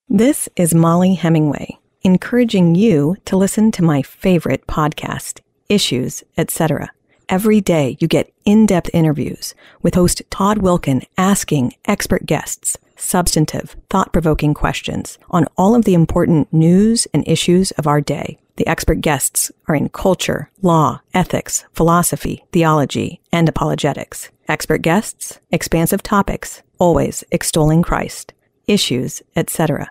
This is Molly Hemingway, encouraging you to listen to my favorite podcast, Issues, Etc. Every day you get in-depth interviews with host Todd Wilken asking expert guests substantive, thought-provoking questions on all of the important news and issues of our day. The expert guests are in culture, law, ethics, philosophy, theology, and apologetics. Expert guests, expansive topics, always extolling Christ. Issues, etc.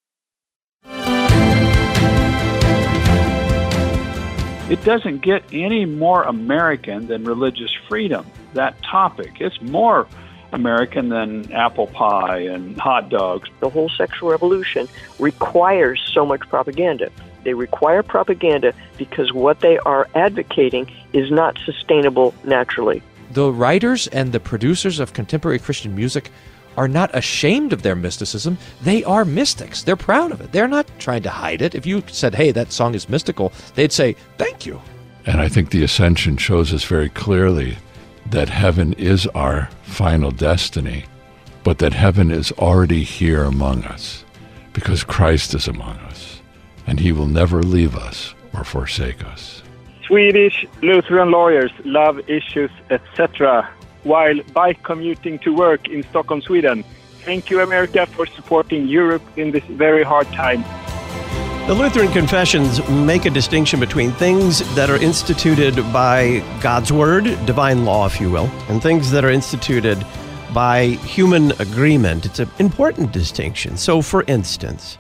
It doesn't get any more American than religious freedom, that topic. It's more American than apple pie and hot dogs. The whole sexual revolution requires so much propaganda. They require propaganda because what they are advocating is not sustainable naturally. The writers and the producers of contemporary Christian music are not ashamed of their mysticism. They are mystics. They're proud of it. They're not trying to hide it. If you said, hey, that song is mystical, they'd say, thank you. And I think the Ascension shows us very clearly that heaven is our final destiny, but that heaven is already here among us because Christ is among us, and he will never leave us or forsake us. Swedish Lutheran lawyers love Issues, etc., while bike commuting to work in Stockholm, Sweden. Thank you, America, for supporting Europe in this very hard time. The Lutheran confessions make a distinction between things that are instituted by God's Word, divine law, if you will, and things that are instituted by human agreement. It's an important distinction. So, for instance,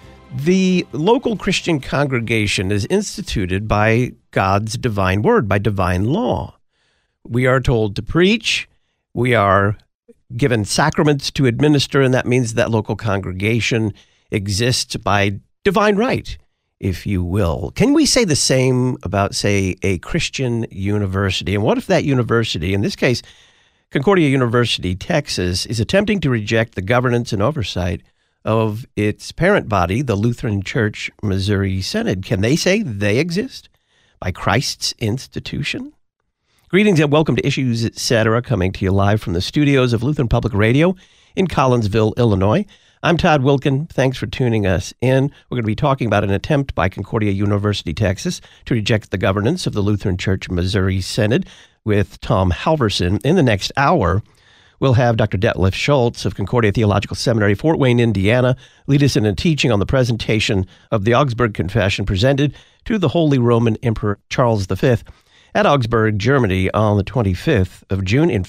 the local Christian congregation is instituted by God's divine Word, by divine law. We are told to preach. We are given sacraments to administer, and that means that local congregation exists by divine right, if you will. Can we say the same about, say, a Christian university? And what if that university, in this case, Concordia University, Texas, is attempting to reject the governance and oversight of its parent body, the Lutheran Church Missouri Synod? Can they say they exist by Christ's institution? Greetings and welcome to Issues, Etc., coming to you live from the studios of Lutheran Public Radio in Collinsville, Illinois. I'm Todd Wilken. Thanks for tuning us in. We're going to be talking about an attempt by Concordia University, Texas, to reject the governance of the Lutheran Church Missouri Synod with Tom Halverson. In the next hour, we'll have Dr. Detlef Schultz of Concordia Theological Seminary, Fort Wayne, Indiana, lead us in a teaching on the presentation of the Augsburg Confession presented to the Holy Roman Emperor Charles V at Augsburg, Germany on the 25th of June in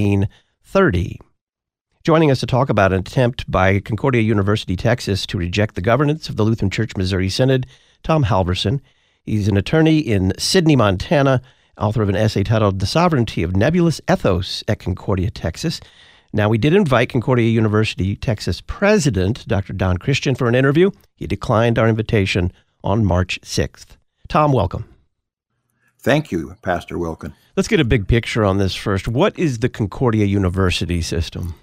1530. Joining us to talk about an attempt by Concordia University, Texas to reject the governance of the Lutheran Church Missouri Synod, Tom Halverson. He's an attorney in Sidney, Montana, author of an essay titled The Sovereignty of Nebulous Ethos at Concordia, Texas. Now, we did invite Concordia University, Texas President Dr. Don Christian for an interview. He declined our invitation on March 6th. Tom, welcome. Thank you, Pastor Wilken. Let's get a big picture on this first. What is the Concordia University system?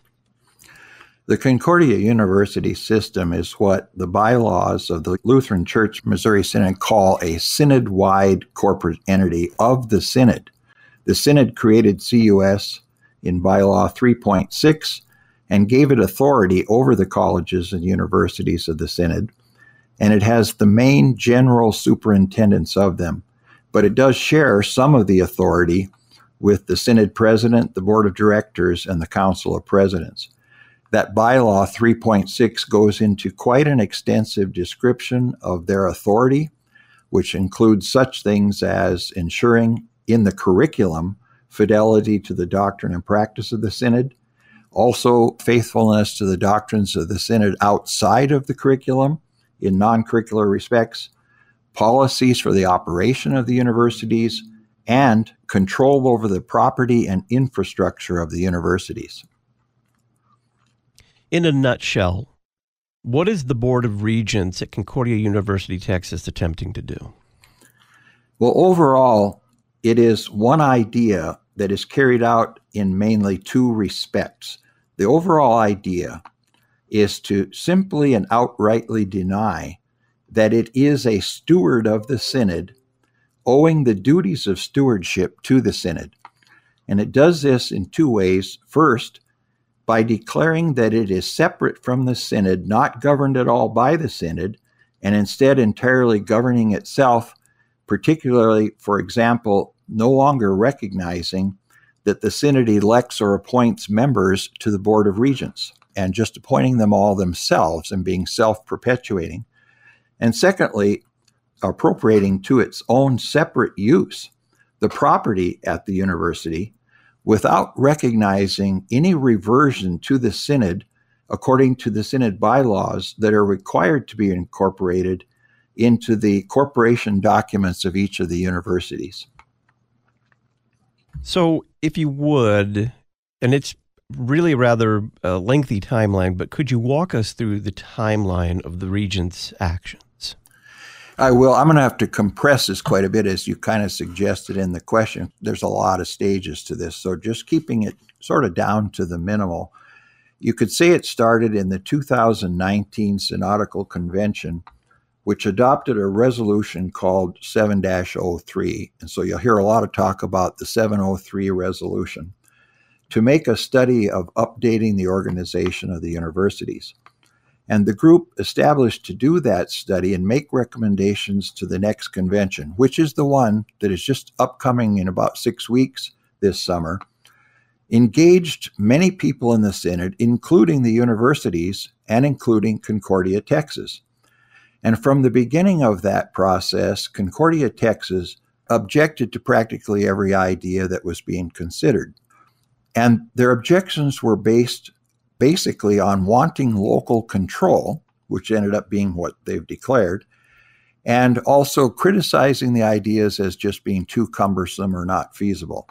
The Concordia University system is what the bylaws of the Lutheran Church Missouri Synod call a synod-wide corporate entity of the Synod. The Synod created CUS in bylaw 3.6 and gave it authority over the colleges and universities of the Synod, and it has the main general superintendence of them. But it does share some of the authority with the Synod President, the Board of Directors, and the Council of Presidents. That bylaw 3.6 goes into quite an extensive description of their authority, which includes such things as ensuring in the curriculum fidelity to the doctrine and practice of the Synod, also faithfulness to the doctrines of the Synod outside of the curriculum in non-curricular respects, policies for the operation of the universities, and control over the property and infrastructure of the universities. In a nutshell, what is the Board of Regents at Concordia University, Texas attempting to do? Well, overall, it is one idea that is carried out in mainly two respects. The overall idea is to simply and outrightly deny that it is a steward of the Synod owing the duties of stewardship to the Synod. And it does this in two ways. First, by declaring that it is separate from the synod, not governed at all by the synod, and instead entirely governing itself, particularly, for example, no longer recognizing that the synod elects or appoints members to the Board of Regents, and just appointing them all themselves and being self-perpetuating. And secondly, appropriating to its own separate use the property at the university without recognizing any reversion to the synod according to the synod bylaws that are required to be incorporated into the corporation documents of each of the universities. So if you would, and it's really rather a lengthy timeline, but could you walk us through the timeline of the Regents' actions? I will. I'm going to have to compress this quite a bit, as you kind of suggested in the question. There's a lot of stages to this, so just keeping it sort of down to the minimal. You could say it started in the 2019 Synodical Convention, which adopted a resolution called 7-03. And so you'll hear a lot of talk about the 703 resolution to make a study of updating the organization of the universities. And the group established to do that study and make recommendations to the next convention, which is the one that is just upcoming in about 6 weeks this summer, engaged many people in the synod, including the universities and including Concordia, Texas. And from the beginning of that process, Concordia, Texas objected to practically every idea that was being considered. And their objections were based basically on wanting local control, which ended up being what they've declared, and also criticizing the ideas as just being too cumbersome or not feasible.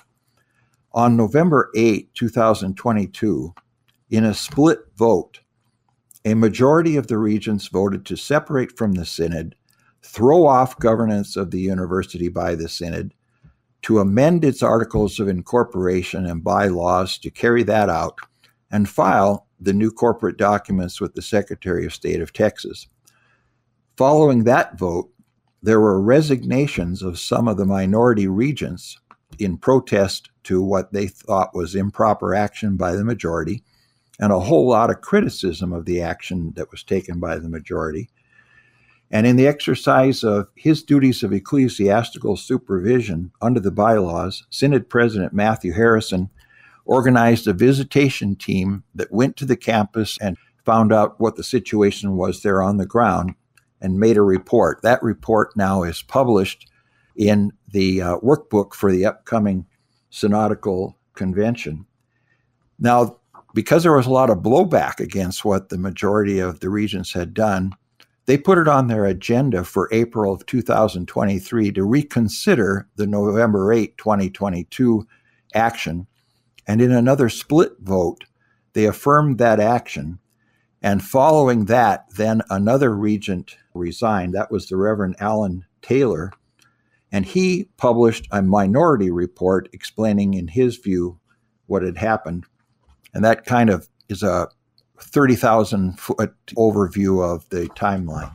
On November 8, 2022, in a split vote, a majority of the regents voted to separate from the synod, throw off governance of the university by the synod, to amend its articles of incorporation and bylaws to carry that out, and file the new corporate documents with the Secretary of State of Texas. Following that vote, there were resignations of some of the minority regents in protest to what they thought was improper action by the majority, and a whole lot of criticism of the action that was taken by the majority. And in the exercise of his duties of ecclesiastical supervision under the bylaws, Synod President Matthew Harrison organized a visitation team that went to the campus and found out what the situation was there on the ground and made a report. That report now is published in the workbook for the upcoming Synodical Convention. Now, because there was a lot of blowback against what the majority of the regents had done, they put it on their agenda for April of 2023 to reconsider the November 8, 2022 action. And in another split vote, they affirmed that action. And following that, then another regent resigned. That was the Reverend Alan Taylor. And he published a minority report explaining, in his view, what had happened. And that kind of is a 30,000-foot overview of the timeline.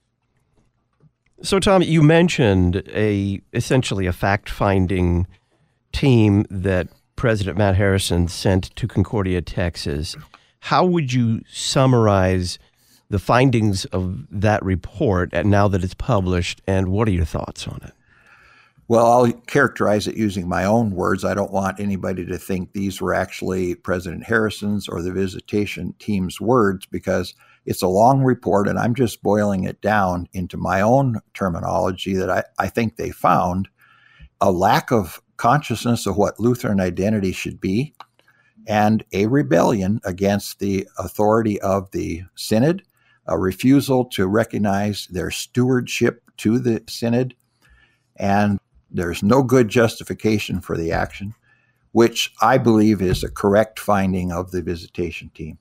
So, Tom, you mentioned essentially a fact-finding team that President Matt Harrison sent to Concordia, Texas. How would you summarize the findings of that report now that it's published, and what are your thoughts on it? Well, I'll characterize it using my own words. I don't want anybody to think these were actually President Harrison's or the visitation team's words, because it's a long report and I'm just boiling it down into my own terminology that I think they found a lack of consciousness of what Lutheran identity should be, and a rebellion against the authority of the synod, a refusal to recognize their stewardship to the synod, and there's no good justification for the action, which I believe is a correct finding of the visitation team.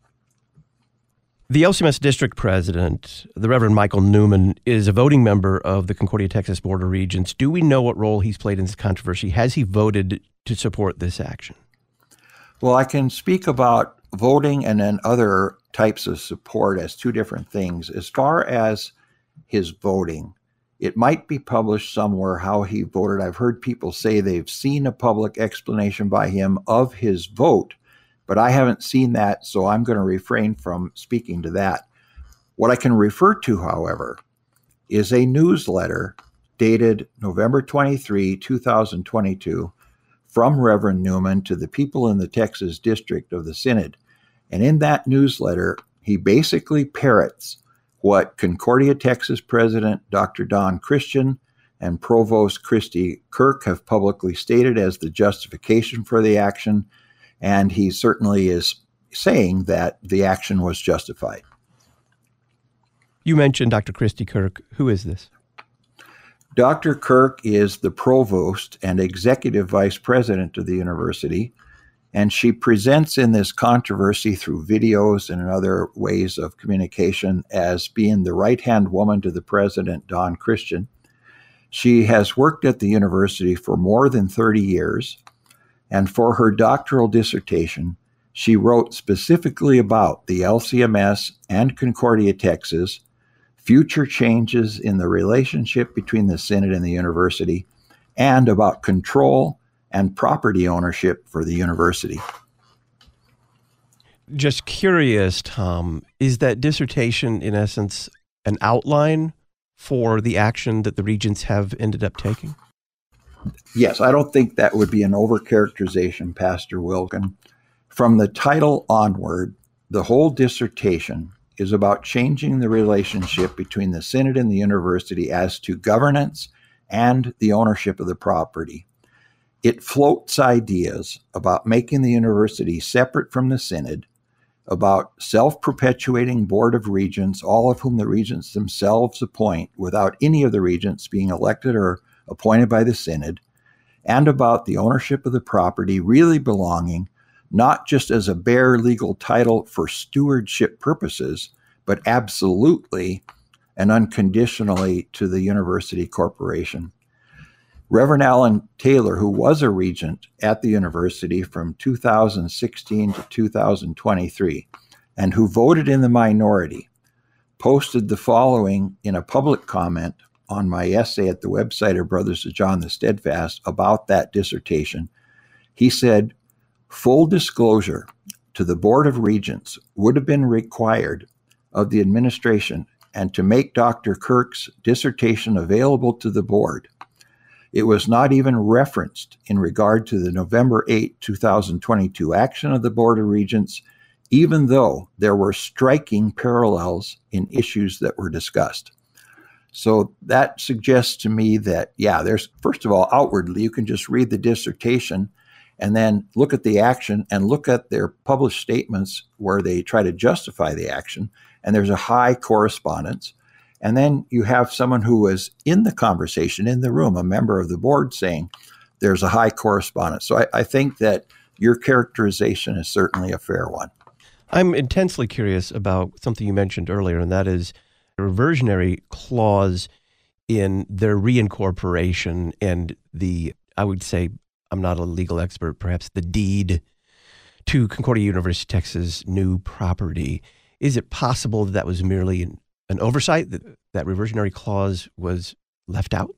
The LCMS district president, the Reverend Michael Newman, is a voting member of the Concordia, Texas Board of Regents. Do we know what role he's played in this controversy? Has he voted to support this action? Well, I can speak about voting and then other types of support as two different things. As far as his voting, it might be published somewhere how he voted. I've heard people say they've seen a public explanation by him of his vote, but I haven't seen that, so I'm going to refrain from speaking to that. What I can refer to, however, is a newsletter dated November 23, 2022, from Reverend Newman to the people in the Texas district of the Synod. And in that newsletter, he basically parrots what Concordia, Texas President Dr. Don Christian and Provost Christy Kirk have publicly stated as the justification for the action, and he certainly is saying that the action was justified. You mentioned Dr. Christy Kirk. Who is this? Dr. Kirk is the provost and executive vice president of the university, and she presents in this controversy through videos and other ways of communication as being the right-hand woman to the president, Don Christian. She has worked at the university for more than 30 years, and for her doctoral dissertation, she wrote specifically about the LCMS and Concordia, Texas, future changes in the relationship between the Synod and the university, and about control and property ownership for the university. Just curious, Tom, is that dissertation, in essence, an outline for the action that the regents have ended up taking? Yes, I don't think that would be an overcharacterization, Pastor Wilken. From the title onward, the whole dissertation is about changing the relationship between the Synod and the university as to governance and the ownership of the property. It floats ideas about making the university separate from the Synod, about self-perpetuating Board of Regents, all of whom the regents themselves appoint without any of the regents being elected or appointed by the Synod, and about the ownership of the property really belonging not just as a bare legal title for stewardship purposes, but absolutely and unconditionally to the university corporation. Reverend Alan Taylor, who was a regent at the university from 2016 to 2023, and who voted in the minority, posted the following in a public comment on my essay at the website of Brothers of John the Steadfast about that dissertation. He said, "Full disclosure to the Board of Regents would have been required of the administration, and to make Dr. Kirk's dissertation available to the board. It was not even referenced in regard to the November 8, 2022 action of the Board of Regents, even though there were striking parallels in issues that were discussed." So that suggests to me that, there's, first of all, outwardly, you can just read the dissertation and then look at the action and look at their published statements where they try to justify the action, and there's a high correspondence. And then you have someone who was in the conversation, in the room, a member of the board, saying there's a high correspondence. So I think that your characterization is certainly a fair one. I'm intensely curious about something you mentioned earlier, and that is the reversionary clause in their reincorporation and the, I would say, I'm not a legal expert, perhaps the deed to Concordia University, Texas, new property. Is it possible that that was merely an oversight, that reversionary clause was left out?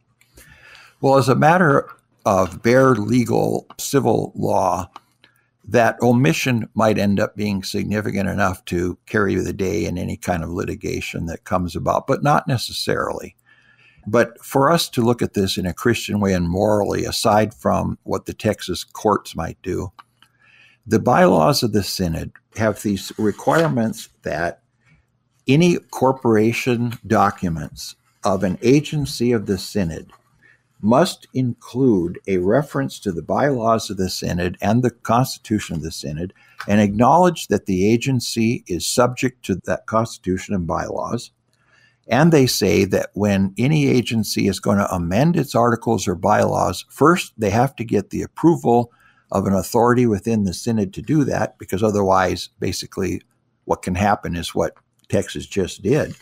Well, as a matter of bare legal civil law, that omission might end up being significant enough to carry the day in any kind of litigation that comes about, but not necessarily. But for us to look at this in a Christian way and morally, aside from what the Texas courts might do, the bylaws of the Synod have these requirements that any corporation documents of an agency of the Synod must include a reference to the bylaws of the Synod and the Constitution of the Synod, and acknowledge that the agency is subject to that Constitution and bylaws. And they say that when any agency is going to amend its articles or bylaws, first they have to get the approval of an authority within the Synod to do that, because otherwise, basically, what can happen is what Texas just did.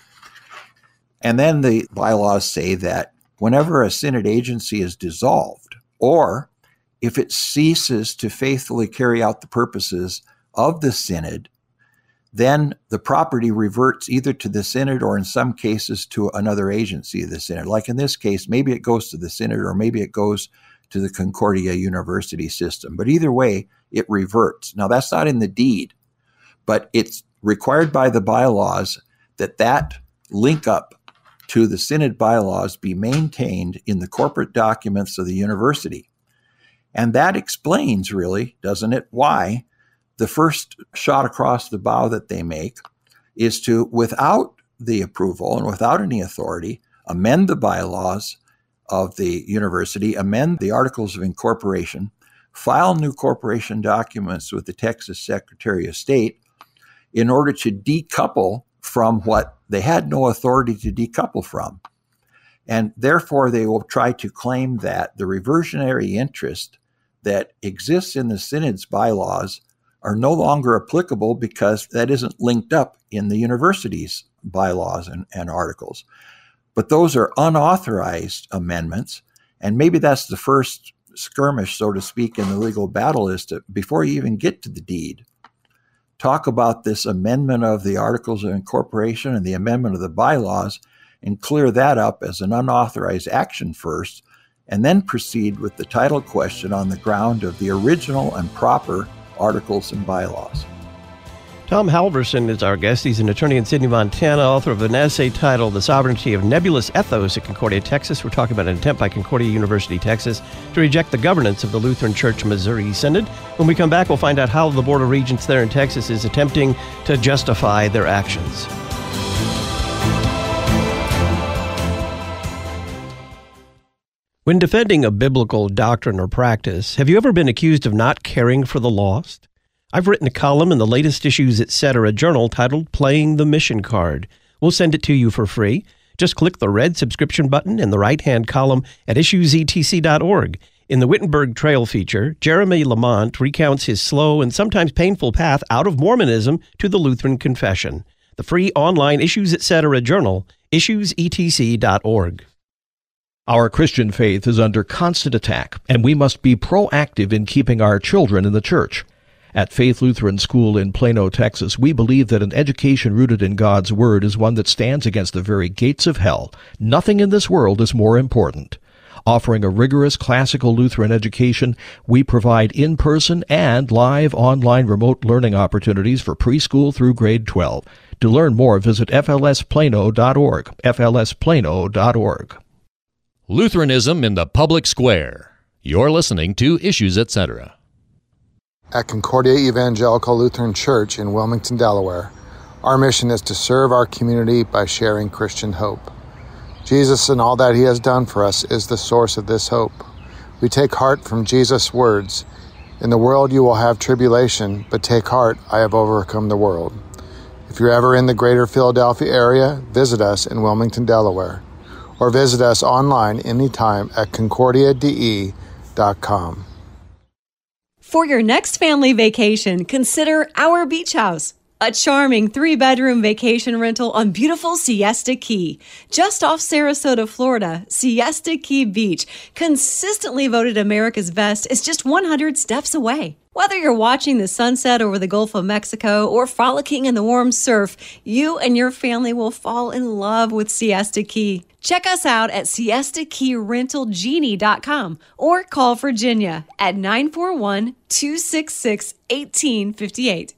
And then the bylaws say that whenever a Synod agency is dissolved, or if it ceases to faithfully carry out the purposes of the Synod, then the property reverts either to the Synod or in some cases to another agency of the Synod. Like in this case, maybe it goes to the Synod or maybe it goes to the Concordia University system. But either way, it reverts. Now, that's not in the deed, but it's required by the bylaws that link up to the synod bylaws be maintained in the corporate documents of the university. And that explains, really, doesn't it, why the first shot across the bow that they make is to, without the approval and without any authority, amend the bylaws of the university, amend the Articles of Incorporation, file new corporation documents with the Texas Secretary of State in order to decouple from what they had no authority to decouple from. And therefore, they will try to claim that the reversionary interest that exists in the synod's bylaws are no longer applicable because that isn't linked up in the university's bylaws and articles. But those are unauthorized amendments, and maybe that's the first skirmish, so to speak, in the legal battle, is to, before you even get to the deed, talk about this amendment of the Articles of Incorporation and the amendment of the bylaws and clear that up as an unauthorized action first, and then proceed with the title question on the ground of the original and proper articles and bylaws. Tom Halverson is our guest. He's an attorney in Sidney, Montana, author of an essay titled The Sovereignty of Nebulous Ethos at Concordia, Texas. We're talking about an attempt by Concordia University, Texas, to reject the governance of the Lutheran Church Missouri Synod. When we come back, we'll find out how the Board of Regents there in Texas is attempting to justify their actions. When defending a biblical doctrine or practice, have you ever been accused of not caring for the lost? I've written a column in the latest Issues Etc. journal titled Playing the Mission Card. We'll send it to you for free. Just click the red subscription button in the right-hand column at issuesetc.org. In the Wittenberg Trail feature, Jeremy Lamont recounts his slow and sometimes painful path out of Mormonism to the Lutheran Confession. The free online Issues Etc. journal, issuesetc.org. Our Christian faith is under constant attack, and we must be proactive in keeping our children in the church. At Faith Lutheran School in Plano, Texas, we believe that an education rooted in God's Word is one that stands against the very gates of hell. Nothing in this world is more important. Offering a rigorous classical Lutheran education, we provide in-person and live online remote learning opportunities for preschool through grade 12. To learn more, visit flsplano.org, flsplano.org. Lutheranism in the public square. You're listening to Issues Etc. At Concordia Evangelical Lutheran Church in Wilmington, Delaware, our mission is to serve our community by sharing Christian hope. Jesus and all that he has done for us is the source of this hope. We take heart from Jesus' words, "In the world you will have tribulation, but take heart, I have overcome the world." If you're ever in the greater Philadelphia area, visit us in Wilmington, Delaware, or visit us online anytime at concordiade.com. For your next family vacation, consider Our Beach House, a charming 3-bedroom vacation rental on beautiful Siesta Key. Just off Sarasota, Florida, Siesta Key Beach, consistently voted America's best, is just 100 steps away. Whether you're watching the sunset over the Gulf of Mexico or frolicking in the warm surf, you and your family will fall in love with Siesta Key. Check us out at siestakeyrentalgenie.com or call Virginia at 941-266-1858.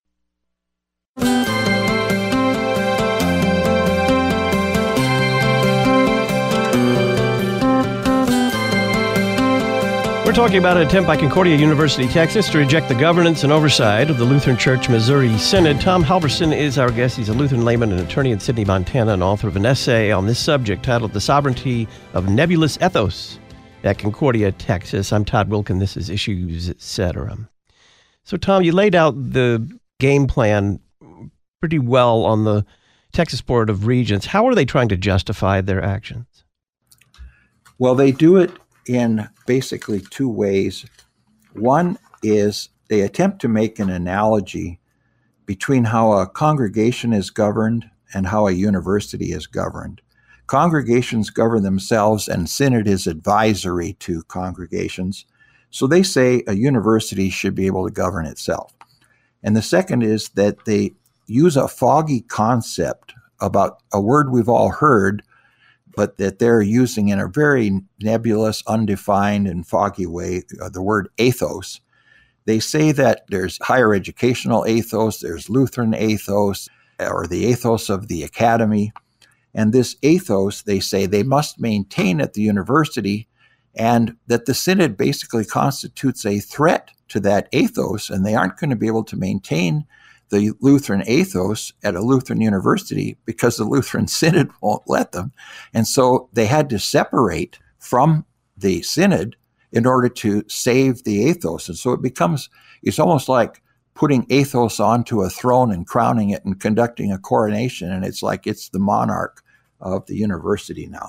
We're talking about an attempt by Concordia University, Texas, to reject the governance and oversight of the Lutheran Church Missouri Synod. Tom Halverson is our guest. He's a Lutheran layman and attorney in Sidney, Montana, and author of an essay on this subject titled The Sovereignty of Nebulous Ethos at Concordia, Texas. I'm Todd Wilken. This is Issues Etc. So, Tom, you laid out the game plan pretty well on the Texas Board of Regents. How are they trying to justify their actions? Well, they do it in basically two ways. One is they attempt to make an analogy between how a congregation is governed and how a university is governed. Congregations govern themselves, and synod is advisory to congregations. So they say a university should be able to govern itself. And the second is that they use a foggy concept about a word we've all heard, but that they're using in a very nebulous, undefined, and foggy way, the word ethos. They say that there's higher educational ethos, there's Lutheran ethos, or the ethos of the academy. And this ethos, they say, they must maintain at the university, and that the synod basically constitutes a threat to that ethos, and they aren't going to be able to maintain the Lutheran ethos at a Lutheran university because the Lutheran synod won't let them. And so they had to separate from the synod in order to save the ethos. And so it's almost like putting ethos onto a throne and crowning it and conducting a coronation. And it's like it's the monarch of the university now.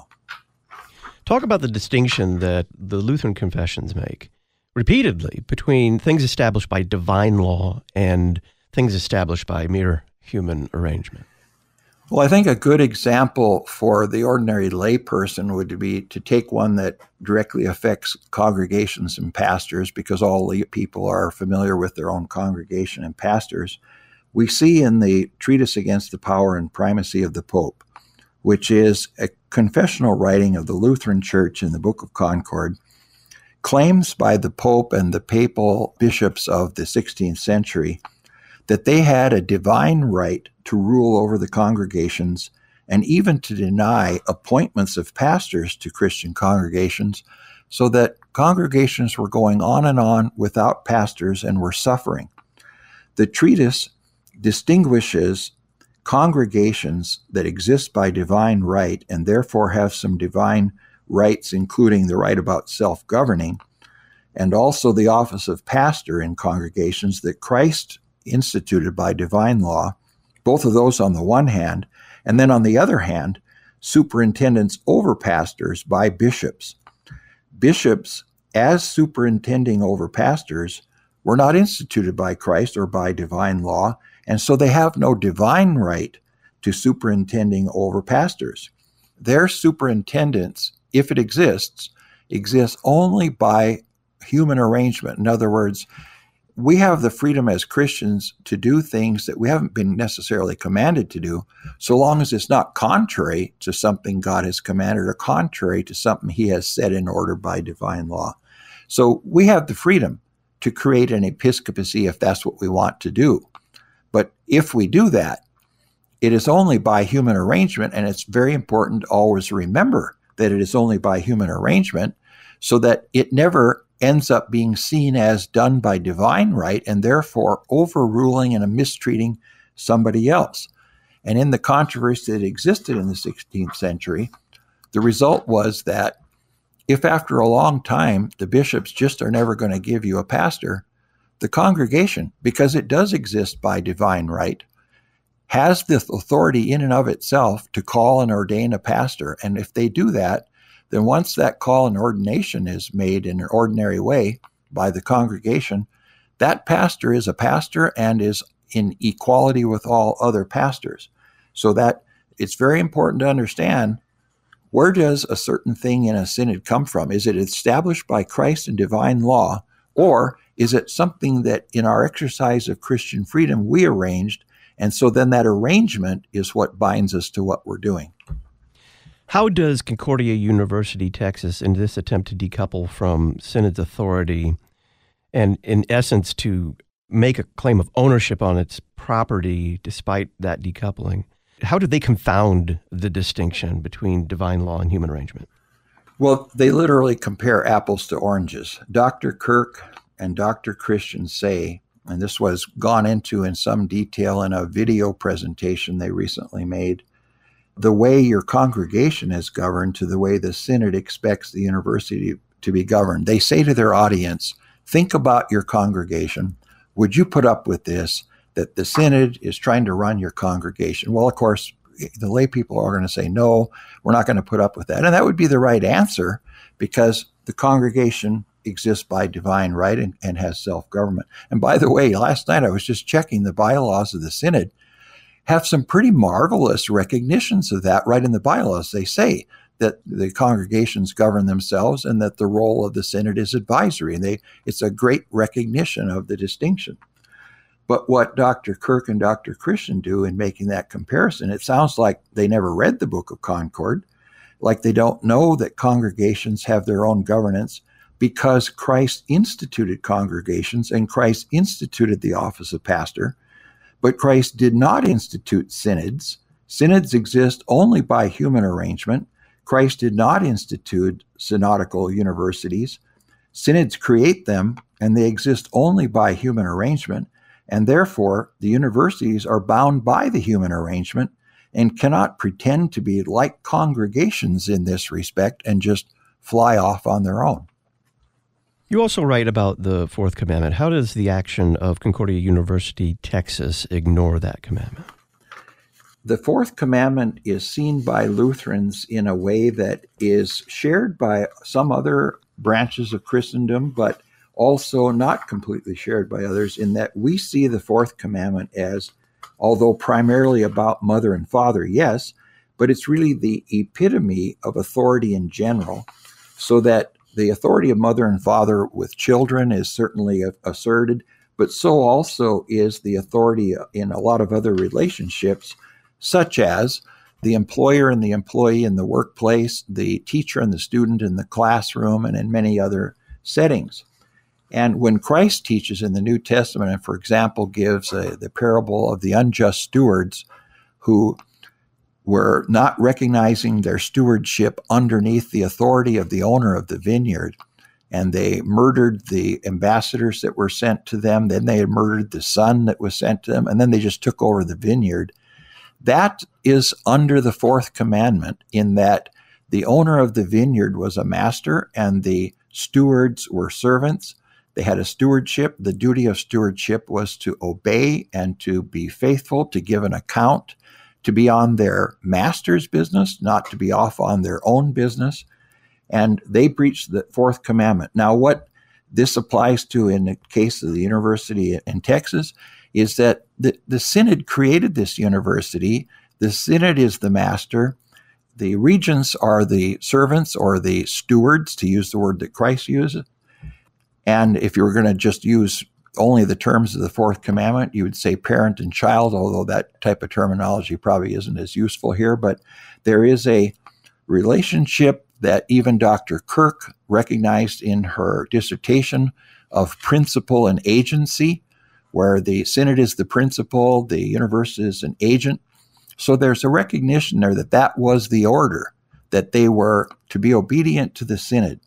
Talk about the distinction that the Lutheran confessions make repeatedly between things established by divine law and things established by mere human arrangement. Well, I think a good example for the ordinary layperson would be to take one that directly affects congregations and pastors, because all lay people are familiar with their own congregation and pastors. We see in the Treatise Against the Power and Primacy of the Pope, which is a confessional writing of the Lutheran Church in the Book of Concord, claims by the Pope and the papal bishops of the 16th century that they had a divine right to rule over the congregations and even to deny appointments of pastors to Christian congregations, so that congregations were going on and on without pastors and were suffering. The treatise distinguishes congregations that exist by divine right and therefore have some divine rights, including the right about self-governing, and also the office of pastor in congregations that Christ instituted by divine law, both of those on the one hand, and then on the other hand, superintendents over pastors by bishops. Bishops, as superintending over pastors, were not instituted by Christ or by divine law, and so they have no divine right to superintending over pastors. Their superintendence, if it exists only by human arrangement. In other words, we have the freedom as Christians to do things that we haven't been necessarily commanded to do, so long as it's not contrary to something God has commanded or contrary to something he has set in order by divine law. So we have the freedom to create an episcopacy if that's what we want to do. But if we do that, it is only by human arrangement, and it's very important to always remember that it is only by human arrangement, so that it never ends up being seen as done by divine right and therefore overruling and mistreating somebody else. And in the controversy that existed in the 16th century, the result was that if after a long time the bishops just are never going to give you a pastor, the congregation, because it does exist by divine right, has the authority in and of itself to call and ordain a pastor. And if they do that, then once that call and ordination is made in an ordinary way by the congregation, that pastor is a pastor and is in equality with all other pastors. So that it's very important to understand, where does a certain thing in a synod come from? Is it established by Christ and divine law, or is it something that in our exercise of Christian freedom we arranged, and so then that arrangement is what binds us to what we're doing? How does Concordia University, Texas, in this attempt to decouple from synod's authority and, in essence, to make a claim of ownership on its property despite that decoupling, how do they confound the distinction between divine law and human arrangement? Well, they literally compare apples to oranges. Dr. Kirk and Dr. Christian say, and this was gone into in some detail in a video presentation they recently made, the way your congregation is governed to the way the synod expects the university to be governed. They say to their audience, think about your congregation. Would you put up with this, that the synod is trying to run your congregation? Well, of course, the lay people are going to say, no, we're not going to put up with that. And that would be the right answer, because the congregation exists by divine right and has self-government. And by the way, last night I was just checking the bylaws of the synod, have some pretty marvelous recognitions of that right in the bylaws. They say that the congregations govern themselves and that the role of the synod is advisory. And it's a great recognition of the distinction. But what Dr. Kirk and Dr. Christian do in making that comparison, it sounds like they never read the Book of Concord, like they don't know that congregations have their own governance because Christ instituted congregations and Christ instituted the office of pastor, but Christ did not institute synods. Synods exist only by human arrangement. Christ did not institute synodical universities. Synods create them, and they exist only by human arrangement, and therefore the universities are bound by the human arrangement and cannot pretend to be like congregations in this respect and just fly off on their own. You also write about the fourth commandment. How does the action of Concordia University, Texas, ignore that commandment? The fourth commandment is seen by Lutherans in a way that is shared by some other branches of Christendom, but also not completely shared by others, in that we see the fourth commandment as, although primarily about mother and father, yes, but it's really the epitome of authority in general, so that the authority of mother and father with children is certainly asserted, but so also is the authority in a lot of other relationships, such as the employer and the employee in the workplace, the teacher and the student in the classroom, and in many other settings. And when Christ teaches in the New Testament, and for example gives the parable of the unjust stewards who were not recognizing their stewardship underneath the authority of the owner of the vineyard, and they murdered the ambassadors that were sent to them, then they had murdered the son that was sent to them, and then they just took over the vineyard. That is under the fourth commandment, in that the owner of the vineyard was a master and the stewards were servants. They had a stewardship. The duty of stewardship was to obey and to be faithful, to give an account, to be on their master's business, not to be off on their own business. And they breached the fourth commandment. Now, what this applies to in the case of the university in Texas is that the synod created this university. The synod is the master. The regents are the servants or the stewards, to use the word that Christ uses. And if you were going to just use only the terms of the fourth commandment, you would say parent and child, although that type of terminology probably isn't as useful here. But there is a relationship that even Dr. Kirk recognized in her dissertation of principle and agency, where the synod is the principal, the university is an agent. So there's a recognition there that that was the order, that they were to be obedient to the synod.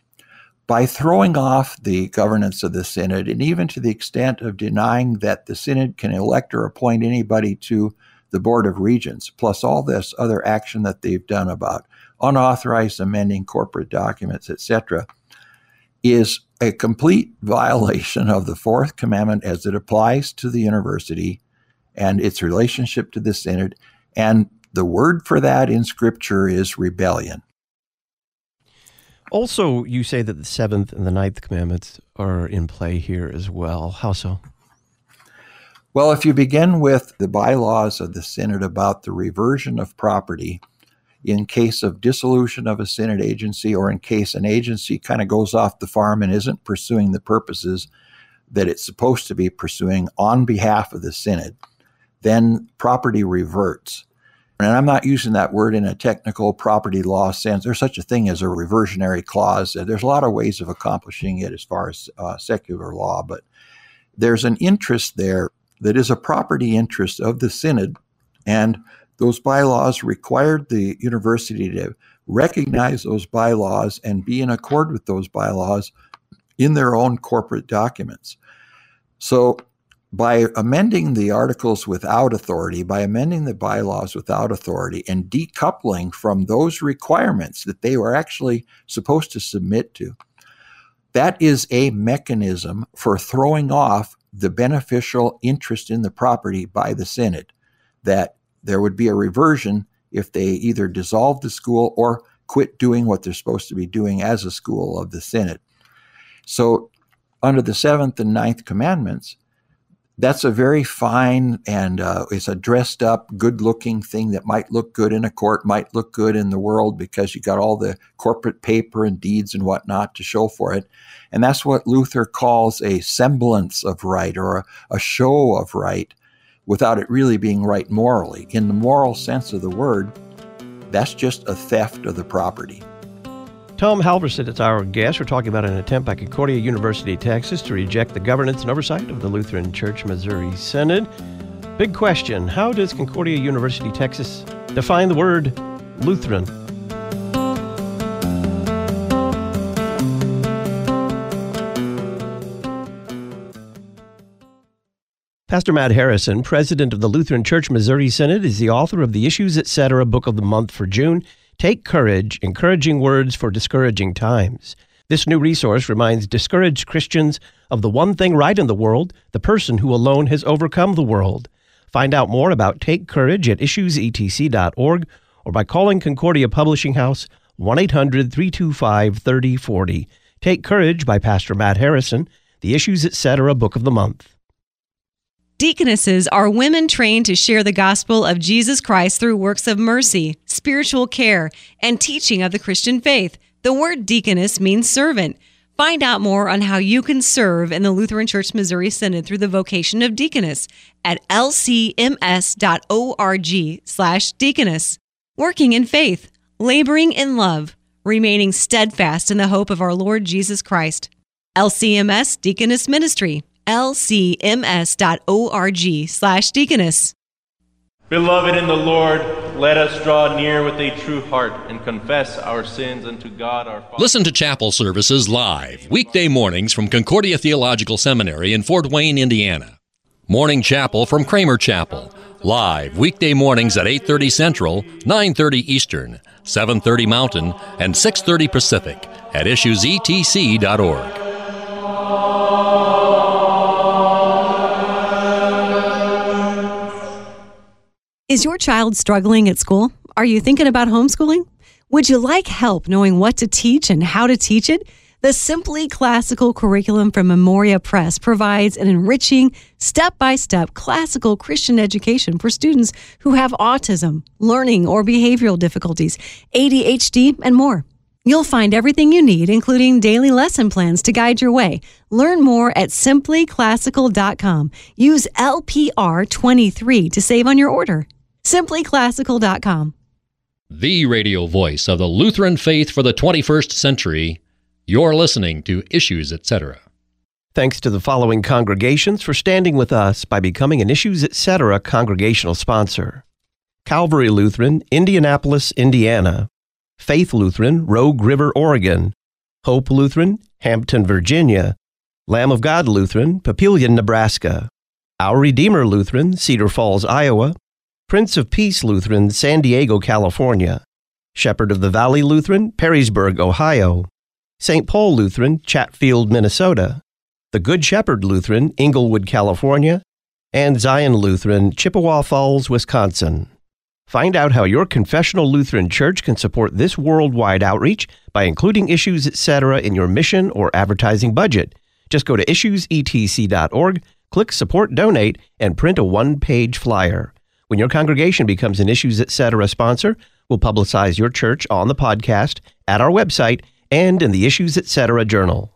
By throwing off the governance of the synod, and even to the extent of denying that the synod can elect or appoint anybody to the Board of Regents, plus all this other action that they've done about unauthorized amending corporate documents, etc., is a complete violation of the fourth commandment as it applies to the university and its relationship to the synod. And the word for that in Scripture is rebellion. Also, you say that the seventh and the ninth commandments are in play here as well. How so? Well, if you begin with the bylaws of the synod about the reversion of property in case of dissolution of a synod agency, or in case an agency kind of goes off the farm and isn't pursuing the purposes that it's supposed to be pursuing on behalf of the synod, then property reverts. And I'm not using that word in a technical property law sense. There's such a thing as a reversionary clause. There's a lot of ways of accomplishing it as far as secular law, but there's an interest there that is a property interest of the synod, and those bylaws required the university to recognize those bylaws and be in accord with those bylaws in their own corporate documents. So by amending the articles without authority, by amending the bylaws without authority, and decoupling from those requirements that they were actually supposed to submit to, that is a mechanism for throwing off the beneficial interest in the property by the synod, that there would be a reversion if they either dissolved the school or quit doing what they're supposed to be doing as a school of the synod. So under the seventh and ninth commandments, that's a very fine and it's a dressed up, good looking thing that might look good in a court, might look good in the world because you got all the corporate paper and deeds and whatnot to show for it. And that's what Luther calls a semblance of right, or a show of right, without it really being right morally. In the moral sense of the word, that's just a theft of the property. Tom Halverson is our guest. We're talking about an attempt by Concordia University, Texas, to reject the governance and oversight of the Lutheran Church Missouri Synod. Big question, how does Concordia University, Texas define the word Lutheran? Pastor Matt Harrison, president of the Lutheran Church Missouri Synod, is the author of the Issues Etc. Book of the Month for June, Take Courage, Encouraging Words for Discouraging Times. This new resource reminds discouraged Christians of the one thing right in the world, the person who alone has overcome the world. Find out more about Take Courage at issuesetc.org or by calling Concordia Publishing House 1-800-325-3040. Take Courage by Pastor Matt Harrison, the Issues Etc. Book of the Month. Deaconesses are women trained to share the gospel of Jesus Christ through works of mercy, spiritual care, and teaching of the Christian faith. The word deaconess means servant. Find out more on how you can serve in the Lutheran Church Missouri Synod through the vocation of deaconess at lcms.org/deaconess. Working in faith, laboring in love, remaining steadfast in the hope of our Lord Jesus Christ. LCMS Deaconess Ministry. lcms.org/deaconess. Beloved in the Lord, let us draw near with a true heart and confess our sins unto God our Father. Listen to chapel services live, weekday mornings from Concordia Theological Seminary in Fort Wayne, Indiana. Morning chapel from Kramer Chapel, live weekday mornings at 8:30 Central, 9:30 Eastern, 7:30 Mountain, and 6:30 Pacific at issuesetc.org. Is your child struggling at school? Are you thinking about homeschooling? Would you like help knowing what to teach and how to teach it? The Simply Classical curriculum from Memoria Press provides an enriching, step-by-step classical Christian education for students who have autism, learning or behavioral difficulties, ADHD, and more. You'll find everything you need, including daily lesson plans to guide your way. Learn more at simplyclassical.com. Use LPR23 to save on your order. simplyclassical.com. The radio voice of the Lutheran faith for the 21st century. You're listening to Issues Etc. Thanks to the following congregations for standing with us by becoming an Issues Etc. congregational sponsor: Calvary Lutheran, Indianapolis, Indiana; Faith Lutheran, Rogue River, Oregon; Hope Lutheran, Hampton, Virginia; Lamb of God Lutheran, Papillion, Nebraska; Our Redeemer Lutheran, Cedar Falls, Iowa; Prince of Peace Lutheran, San Diego, California; Shepherd of the Valley Lutheran, Perrysburg, Ohio; St. Paul Lutheran, Chatfield, Minnesota; The Good Shepherd Lutheran, Inglewood, California; and Zion Lutheran, Chippewa Falls, Wisconsin. Find out how your confessional Lutheran church can support this worldwide outreach by including Issues Etc. in your mission or advertising budget. Just go to issuesetc.org, click Support Donate, and print a one-page flyer. When your congregation becomes an Issues Etc. sponsor, we'll publicize your church on the podcast, at our website, and in the Issues Etc. Journal.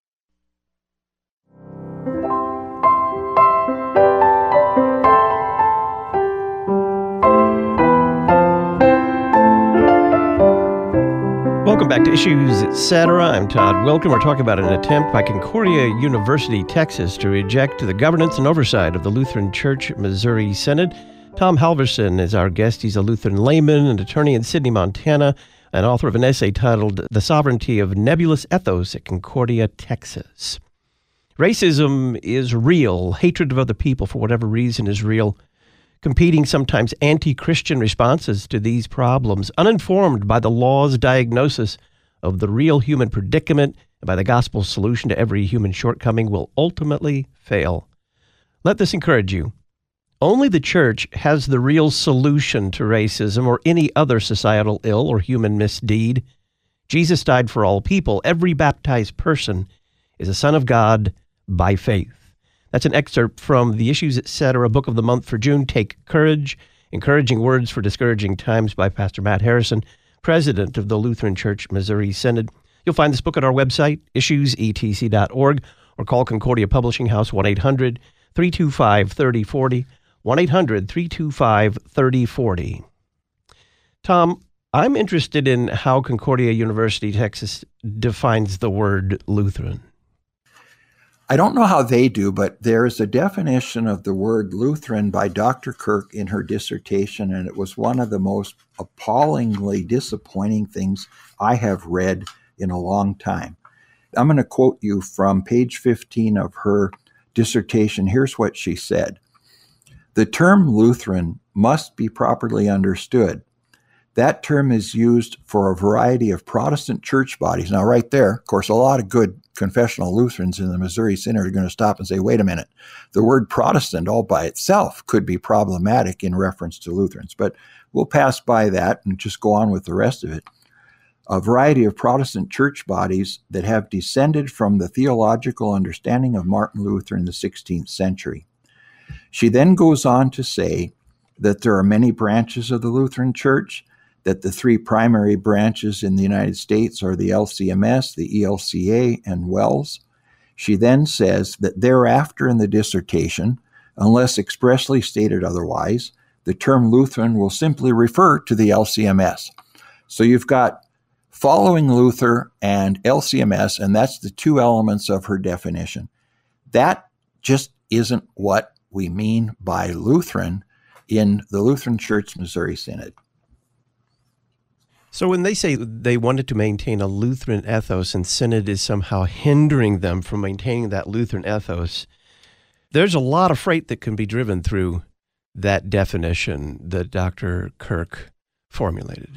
Welcome back to Issues Etc. I'm Todd Wilken. We're talking about an attempt by Concordia University, Texas, to reject the governance and oversight of the Lutheran Church Missouri Synod. Tom Halverson is our guest. He's a Lutheran layman and attorney in Sidney, Montana, and author of an essay titled The Sovereignty of Nebulous Ethos at Concordia, Texas. Racism is real. Hatred of other people for whatever reason is real. Competing, sometimes anti-Christian responses to these problems, uninformed by the law's diagnosis of the real human predicament and by the gospel's solution to every human shortcoming, will ultimately fail. Let this encourage you. Only the church has the real solution to racism or any other societal ill or human misdeed. Jesus died for all people. Every baptized person is a son of God by faith. That's an excerpt from the Issues Etc. Book of the Month for June, Take Courage, Encouraging Words for Discouraging Times by Pastor Matt Harrison, president of the Lutheran Church Missouri Synod. You'll find this book at our website, issuesetc.org, or call Concordia Publishing House 1-800-325-3040, 1-800-325-3040. Tom, I'm interested in how Concordia University, Texas defines the word Lutheran. I don't know how they do, but there's a definition of the word Lutheran by Dr. Kirk in her dissertation, and it was one of the most appallingly disappointing things I have read in a long time. I'm going to quote you from page 15 of her dissertation. Here's what she said. The term Lutheran must be properly understood. That term is used for a variety of Protestant church bodies. Now, right there, of course, a lot of good confessional Lutherans in the Missouri Synod are going to stop and say, wait a minute, the word Protestant all by itself could be problematic in reference to Lutherans. But we'll pass by that and just go on with the rest of it. A variety of Protestant church bodies that have descended from the theological understanding of Martin Luther in the 16th century. She then goes on to say that there are many branches of the Lutheran Church, that the three primary branches in the United States are the LCMS, the ELCA, and WELS. She then says that thereafter in the dissertation, unless expressly stated otherwise, the term Lutheran will simply refer to the LCMS. So you've got following Luther and LCMS, and that's the two elements of her definition. That just isn't what we mean by Lutheran in the Lutheran Church Missouri Synod. So when they say they wanted to maintain a Lutheran ethos and Synod is somehow hindering them from maintaining that Lutheran ethos, there's a lot of freight that can be driven through that definition that Dr. Kirk formulated.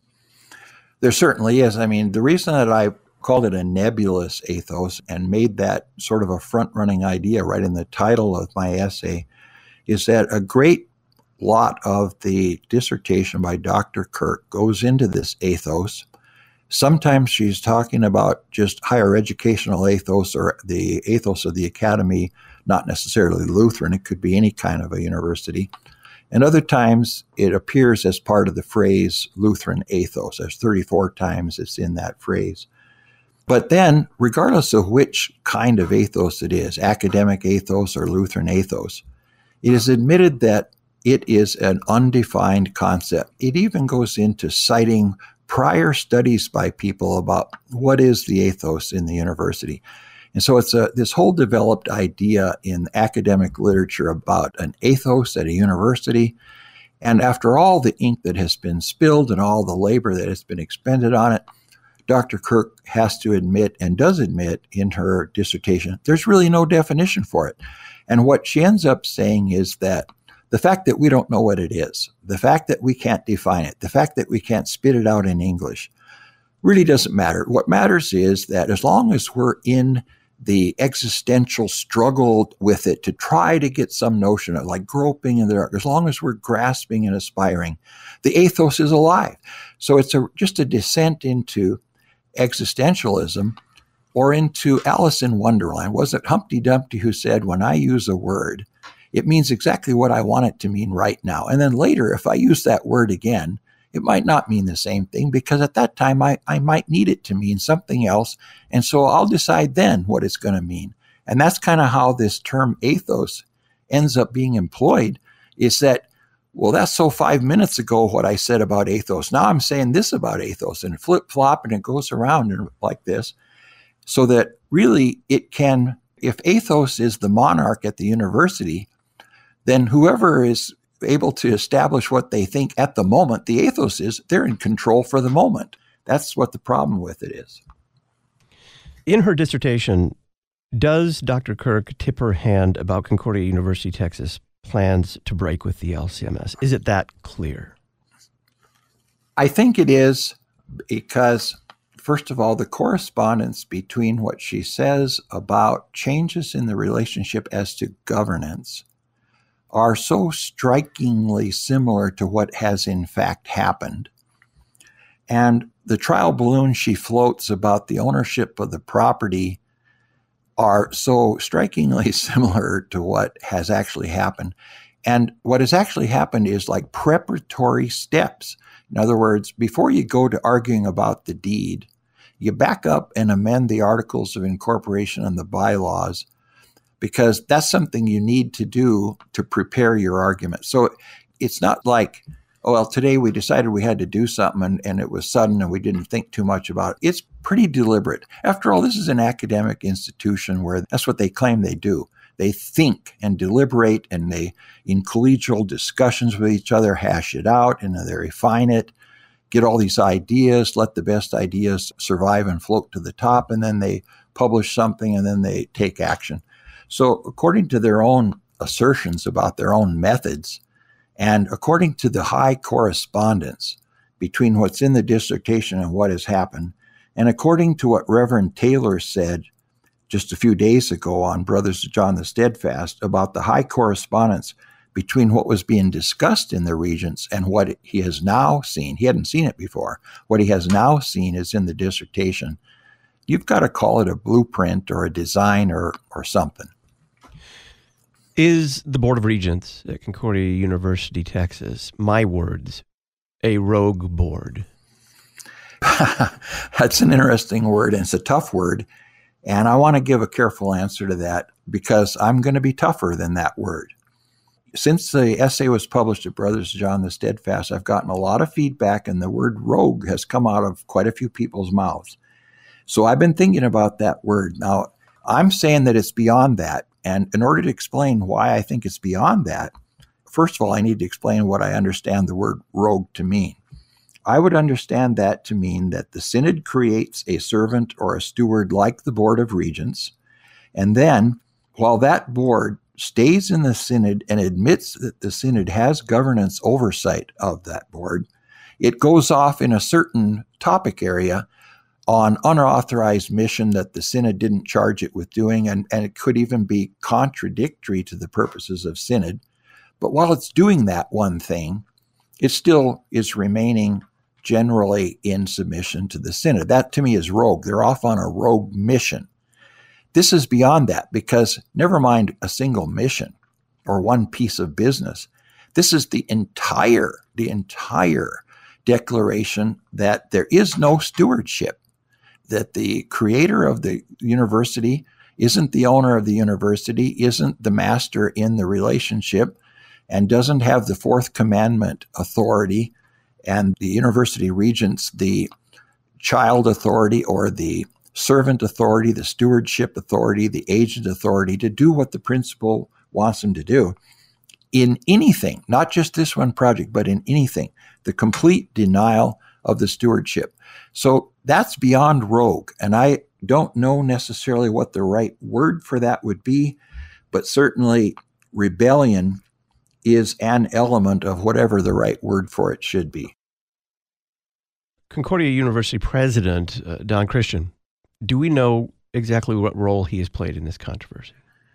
There certainly is. I mean, the reason that I called it a nebulous ethos and made that sort of a front-running idea right in the title of my essay is that a great lot of the dissertation by Dr. Kirk goes into this ethos. Sometimes she's talking about just higher educational ethos or the ethos of the academy, not necessarily Lutheran. It could be any kind of a university. And other times it appears as part of the phrase Lutheran ethos. There's 34 times it's in that phrase. But then, regardless of which kind of ethos it is, academic ethos or Lutheran ethos, it is admitted that it is an undefined concept. It even goes into citing prior studies by people about what is the ethos in the university. And so it's this whole developed idea in academic literature about an ethos at a university. And after all the ink that has been spilled and all the labor that has been expended on it, Dr. Kirk has to admit, and does admit in her dissertation, there's really no definition for it. And what she ends up saying is that the fact that we don't know what it is, the fact that we can't define it, the fact that we can't spit it out in English really doesn't matter. What matters is that as long as we're in the existential struggle with it to try to get some notion of like groping in the dark, as long as we're grasping and aspiring, the ethos is alive. So it's just a descent into existentialism or into Alice in Wonderland. Was it Humpty Dumpty who said, when I use a word, it means exactly what I want it to mean right now. And then later, if I use that word again, it might not mean the same thing because at that time I might need it to mean something else. And so I'll decide then what it's going to mean. And that's kind of how this term ethos ends up being employed, is that, well, that's so 5 minutes ago what I said about ethos. Now I'm saying this about ethos, and flip-flop, and it goes around and like this, so that really it can, if ethos is the monarch at the university, then whoever is able to establish what they think at the moment, the ethos is, they're in control for the moment. That's what the problem with it is. In her dissertation, does Dr. Kirk tip her hand about Concordia University, Texas plans to break with the LCMS? Is it that clear? I think it is because, first of all, the correspondence between what she says about changes in the relationship as to governance are so strikingly similar to what has in fact happened. And the trial balloons she floats about the ownership of the property are so strikingly similar to what has actually happened. And what has actually happened is like preparatory steps. In other words, before you go to arguing about the deed, you back up and amend the Articles of Incorporation and the bylaws, because that's something you need to do to prepare your argument. So it's not like oh, well, today we decided we had to do something and it was sudden and we didn't think too much about it. It's pretty deliberate. After all, this is an academic institution where that's what they claim they do. They think and deliberate, and they, in collegial discussions with each other, hash it out and they refine it, get all these ideas, let the best ideas survive and float to the top, and then they publish something and then they take action. So according to their own assertions about their own methods, and according to the high correspondence between what's in the dissertation and what has happened, and according to what Reverend Taylor said just a few days ago on Brothers of John the Steadfast about the high correspondence between what was being discussed in the Regents and what he has now seen. He hadn't seen it before. What he has now seen is in the dissertation. You've got to call it a blueprint or a design or something. Is the Board of Regents at Concordia University, Texas, my words, a rogue board? That's an interesting word, and it's a tough word. And I want to give a careful answer to that because I'm going to be tougher than that word. Since the essay was published at Brothers of John the Steadfast, I've gotten a lot of feedback, and the word rogue has come out of quite a few people's mouths. So I've been thinking about that word. Now, I'm saying that it's beyond that. And in order to explain why I think it's beyond that, first of all, I need to explain what I understand the word rogue to mean. I would understand that to mean that the synod creates a servant or a steward like the Board of Regents, and then, while that board stays in the synod and admits that the synod has governance oversight of that board, it goes off in a certain topic area on unauthorized mission that the synod didn't charge it with doing, and it could even be contradictory to the purposes of synod. But while it's doing that one thing, it still is remaining generally in submission to the synod. That to me is rogue. They're off on a rogue mission. This is beyond that, because never mind a single mission or one piece of business. This is the entire declaration that there is no stewardship, that the creator of the university isn't the owner of the university, isn't the master in the relationship, and doesn't have the fourth commandment authority, and the university regents the child authority or the servant authority, the stewardship authority, the agent authority to do what the principal wants them to do in anything, not just this one project, but in anything, the complete denial of the stewardship. So that's beyond rogue. And I don't know necessarily what the right word for that would be, but certainly rebellion is an element of whatever the right word for it should be. Concordia University President Don Christian, do we know exactly what role he has played in this controversy?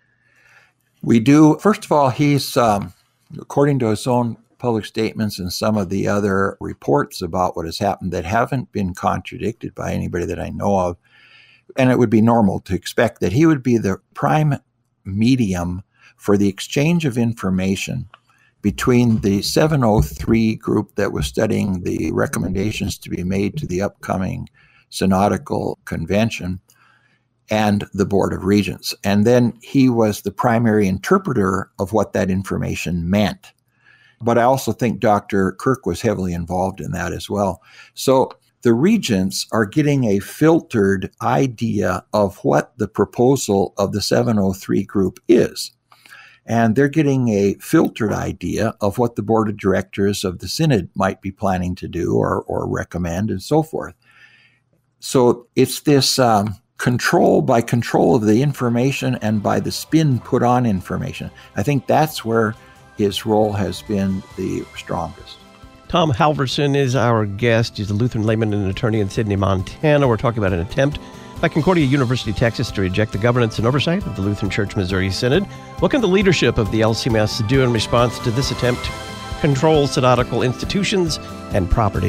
We do. First of all, he's, according to his own public statements and some of the other reports about what has happened that haven't been contradicted by anybody that I know of, and it would be normal to expect that he would be the prime medium for the exchange of information between the 703 group that was studying the recommendations to be made to the upcoming synodical convention and the Board of Regents. And then he was the primary interpreter of what that information meant. But I also think Dr. Kirk was heavily involved in that as well. So the regents are getting a filtered idea of what the proposal of the 703 group is. And they're getting a filtered idea of what the board of directors of the synod might be planning to do or recommend and so forth. So it's this control by control of the information and by the spin put on information. I think that's where his role has been the strongest. Tom Halverson is our guest. He's a Lutheran layman and attorney in Sidney, Montana. We're talking about an attempt by Concordia University, Texas, to reject the governance and oversight of the Lutheran Church Missouri Synod. What can the leadership of the LCMS do in response to this attempt to control synodical institutions and property?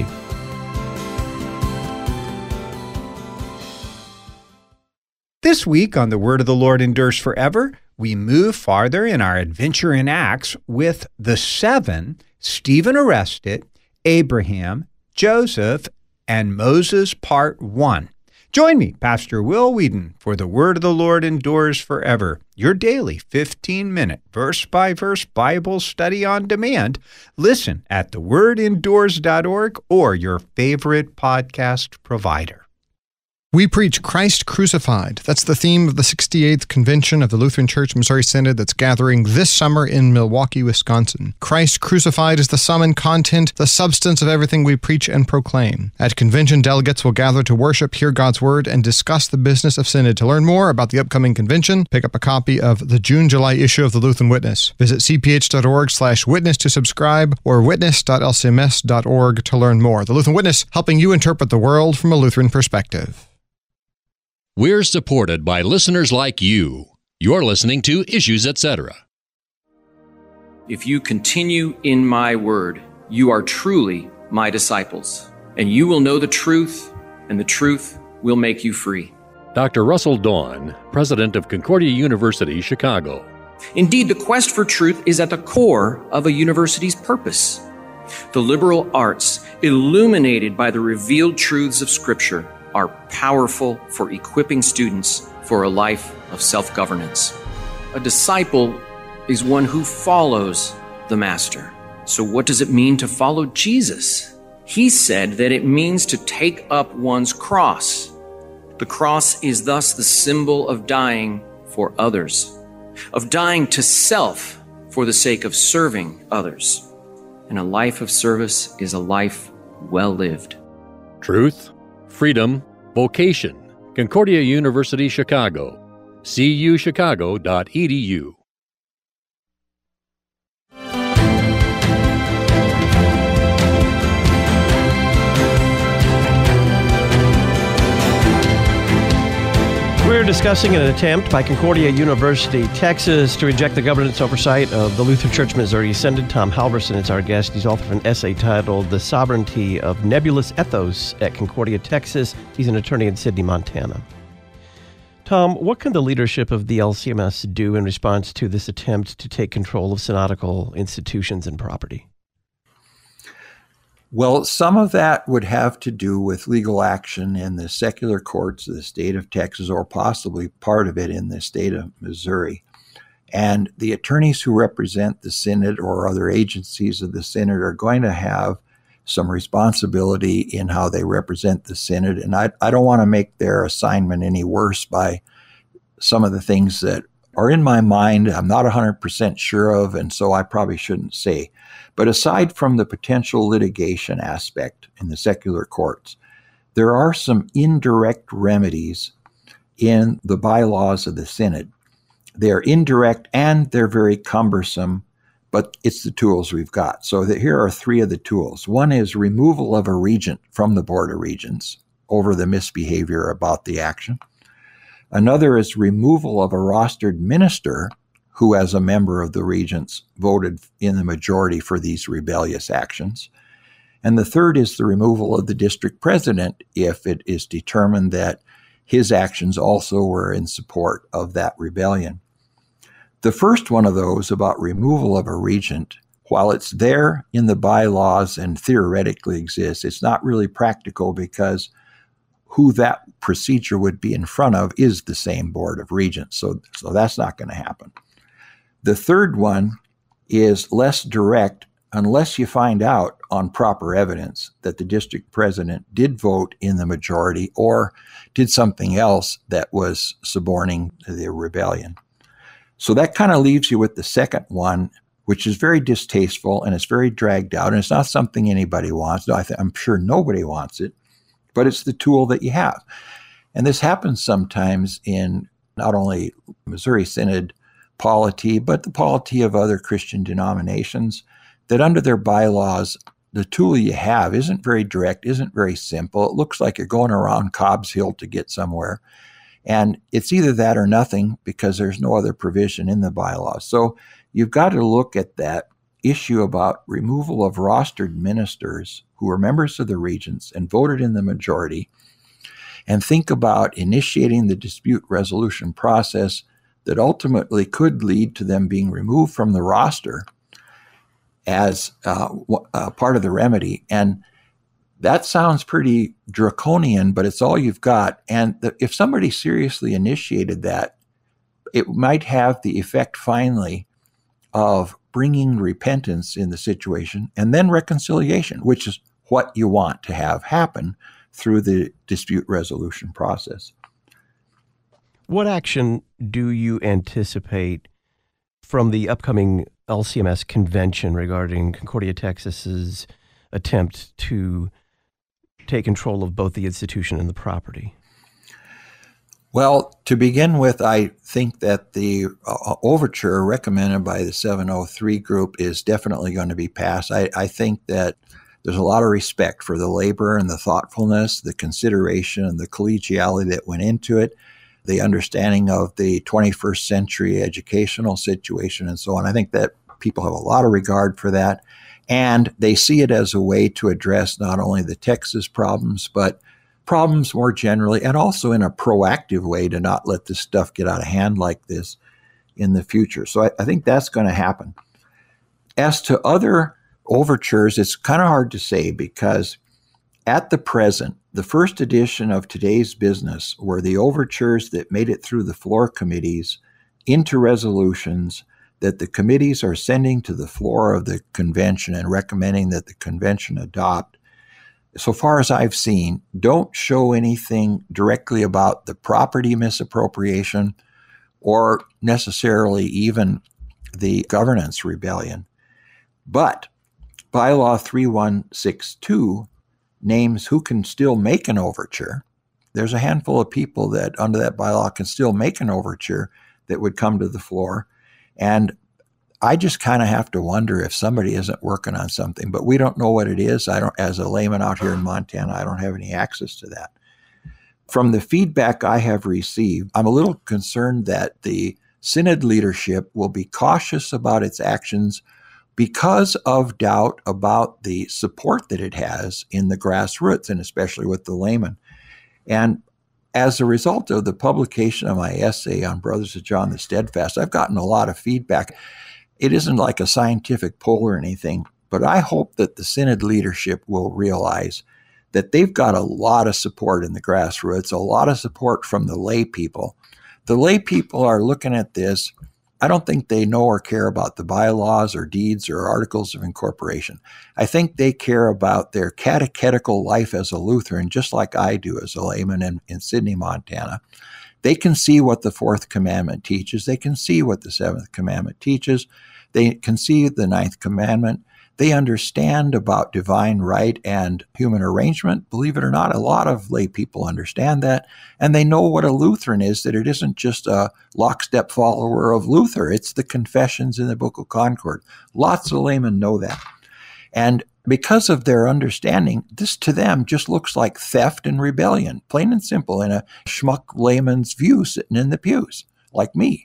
This week on The Word of the Lord Endures Forever, we move farther in our adventure in Acts with the 7 Stephen arrested, Abraham, Joseph, and Moses, Part 1. Join me, Pastor Will Whedon, for the Word of the Lord Endures Forever, your daily 15-minute verse-by-verse Bible study on demand. Listen at thewordendures.org or your favorite podcast provider. We preach Christ crucified. That's the theme of the 68th Convention of the Lutheran Church Missouri Synod that's gathering this summer in Milwaukee, Wisconsin. Christ crucified is the sum and content, the substance of everything we preach and proclaim. At convention, delegates will gather to worship, hear God's Word, and discuss the business of Synod. To learn more about the upcoming convention, pick up a copy of the June-July issue of the Lutheran Witness. Visit cph.org/witness to subscribe or witness.lcms.org to learn more. The Lutheran Witness, helping you interpret the world from a Lutheran perspective. We're supported by listeners like you. You're listening to Issues, Etc. If you continue in my word, you are truly my disciples, and you will know the truth, and the truth will make you free. Dr. Russell Dawn, president of Concordia University, Chicago. Indeed, the quest for truth is at the core of a university's purpose. The liberal arts, illuminated by the revealed truths of Scripture, are powerful for equipping students for a life of self-governance. A disciple is one who follows the Master. So what does it mean to follow Jesus? He said that it means to take up one's cross. The cross is thus the symbol of dying for others, of dying to self for the sake of serving others. And a life of service is a life well lived. Truth, freedom, vocation. Concordia University, Chicago. cuchicago.edu. We're discussing an attempt by Concordia University, Texas, to reject the governance oversight of the Lutheran Church Missouri Synod. Tom Halverson is our guest. He's author of an essay titled The Sovereignty of Nebulous Ethos at Concordia, Texas. He's an attorney in Sidney, Montana. Tom, what can the leadership of the LCMS do in response to this attempt to take control of synodical institutions and property? Well, some of that would have to do with legal action in the secular courts of the state of Texas, or possibly part of it in the state of Missouri. And the attorneys who represent the Synod or other agencies of the Synod are going to have some responsibility in how they represent the Synod. And I don't want to make their assignment any worse by some of the things that are in my mind I'm not 100% sure of, and so I probably shouldn't say. But aside from the potential litigation aspect in the secular courts, there are some indirect remedies in the bylaws of the Synod. They're indirect and they're very cumbersome, but it's the tools we've got. So here are three of the tools. One is removal of a regent from the Board of Regents over the misbehavior about the action. Another is removal of a rostered minister who, as a member of the regents, voted in the majority for these rebellious actions. And the third is the removal of the district president if it is determined that his actions also were in support of that rebellion. The first one of those, about removal of a regent, while it's there in the bylaws and theoretically exists, it's not really practical because who that procedure would be in front of is the same Board of Regents. So that's not going to happen. The third one is less direct unless you find out on proper evidence that the district president did vote in the majority or did something else that was suborning the rebellion. So that kind of leaves you with the second one, which is very distasteful and it's very dragged out, and it's not something anybody wants. I'm sure nobody wants it, but it's the tool that you have. And this happens sometimes in not only Missouri Synod polity, but the polity of other Christian denominations, that under their bylaws, the tool you have isn't very direct, isn't very simple. It looks like you're going around Cobb's Hill to get somewhere. And it's either that or nothing because there's no other provision in the bylaws. So you've got to look at that issue about removal of rostered ministers who were members of the regents and voted in the majority, and think about initiating the dispute resolution process that ultimately could lead to them being removed from the roster as part of the remedy. And That sounds pretty draconian, but it's all you've got. And if somebody seriously initiated that, it might have the effect finally of bringing repentance in the situation and then reconciliation, which is what you want to have happen through the dispute resolution process. What action do you anticipate from the upcoming LCMS convention regarding Concordia Texas's attempt to take control of both the institution and the property? Well, to begin with, I think that the overture recommended by the 703 group is definitely going to be passed. I think that there's a lot of respect for the labor and the thoughtfulness, the consideration and the collegiality that went into it, the understanding of the 21st century educational situation and so on. I think that people have a lot of regard for that. And they see it as a way to address not only the Texas problems, but problems more generally, and also in a proactive way to not let this stuff get out of hand like this in the future. So I think that's going to happen. As to other overtures, it's kind of hard to say because at the present, the first edition of Today's Business were the overtures that made it through the floor committees into resolutions that the committees are sending to the floor of the convention and recommending that the convention adopt. So far as I've seen, don't show anything directly about the property misappropriation or necessarily even the governance rebellion. But Bylaw 3162 names who can still make an overture. There's a handful of people that under that bylaw can still make an overture that would come to the floor. And I just kind of have to wonder if somebody isn't working on something, but we don't know what it is. As a layman out here in Montana, I don't have any access to that. From the feedback I have received, I'm a little concerned that the synod leadership will be cautious about its actions because of doubt about the support that it has in the grassroots, and especially with the laymen. And as a result of the publication of my essay on Brothers of John the Steadfast, I've gotten a lot of feedback. It isn't like a scientific poll or anything, but I hope that the synod leadership will realize that they've got a lot of support in the grassroots, a lot of support from the lay people. The lay people are looking at this. I don't think they know or care about the bylaws or deeds or articles of incorporation. I think they care about their catechetical life as a Lutheran, just like I do as a layman in Sidney, Montana. They can see what the fourth commandment teaches. They can see what the seventh commandment teaches. They can see the ninth commandment. They understand about divine right and human arrangement. Believe it or not, a lot of lay people understand that. And they know what a Lutheran is, that it isn't just a lockstep follower of Luther. It's the confessions in the Book of Concord. Lots of laymen know that. And because of their understanding, this to them just looks like theft and rebellion, plain and simple, in a schmuck layman's view sitting in the pews, like me.